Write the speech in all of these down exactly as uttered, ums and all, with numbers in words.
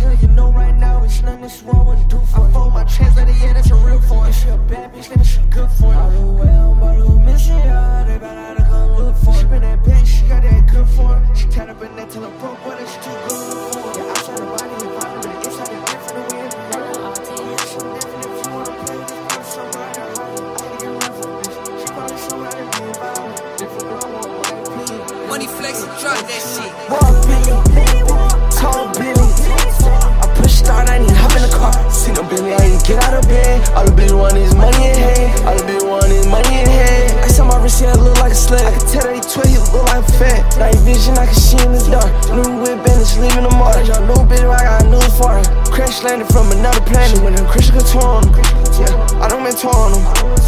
tell you no right now, it's nothing this world wouldn't do for you. I fold my translator, yeah, that's a real form. If she a bad bitch, then she good for you. All the way I'm about to go missing, yeah, they better have to come look for her. She been that bitch, she got that good for her. She tied up in that till her broke, but it's too good for her. Yeah, outside the body, the body, but the inside is different the way it be running. Yeah, she different if you wanna play with this bitch, so right or high. I had to get love for this. She probably so right to be involved. Different girl, want white pee. Money flex and drop that shit. Walk Billy, tall Billy. I push start, I need hop in the car. See no Billy, I ain't get out of bed. All the bitch want is money in head. All the bitch want is money in head. I saw my wrist, yeah, look like a sled. I can tell that he twelve, he look like a fat. Night vision, I can see in the dark. New whip Bentley, leaving the mark. Y'all new bitch, I got news for her. Crash landed from another planet. When the Christian couture on him. Yeah, I don't been torn on him.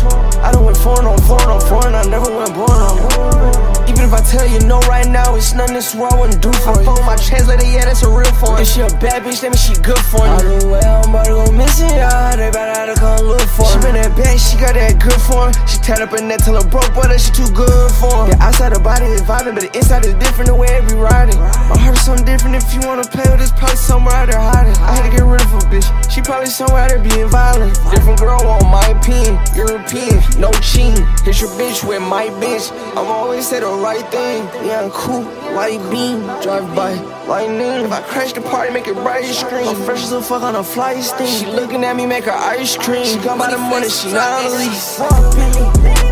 I don't went foreign on foreign on foreign. I never went born on him. Even if I tell you no right now, it's nothing this world wouldn't do for you. I fold my translator, yeah, that's a real form. If she a bad bitch, that mean she good for you. All the way I'm about to go missing, yeah, they better have to come look for her. She been that bad, she got that good form. She tied up in that till her broke, but that she too good for her. Yeah, outside the body is vibing, but the inside is different the way it be riding. My heart is something different. If you wanna play with this, probably somewhere out there hiding. I had to get rid of her, bitch. She probably somewhere out there being violent. Different girl want my opinion, European, no cheating. Hit your bitch with my bitch. I'm always say the right thing. Yeah, I'm cool, light beam, drive by, lightning. If I crash the party, make it bright screen. I'm fresh as a fuck on a fly sting. She looking at me, make her ice cream. She come by the morning, she not on the lease. Walk Billy,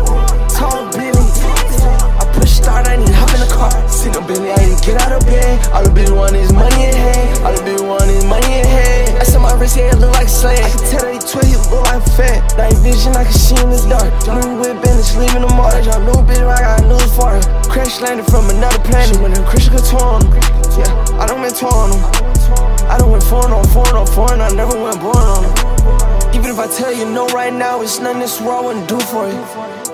tall Billy. I push start, I need hop in the car. See no Billy, I ain't get out of bed. All the bitch want is money in head. All the bitch want is money in head. I saw my wrist, yeah, it look like a sled. I can tell that he twelve, he look like a fat. Night vision, I can see in the dark. New whip Bentley, leaving the mark. Y'all new bitch, I got news for her. Crash landed from another planet. When the Christian couture on him. Yeah, I don't been torn on him. I don't went foreign on foreign on foreign. I never went born on him. Even if I tell you no right now, it's nothing this world wouldn't do for you.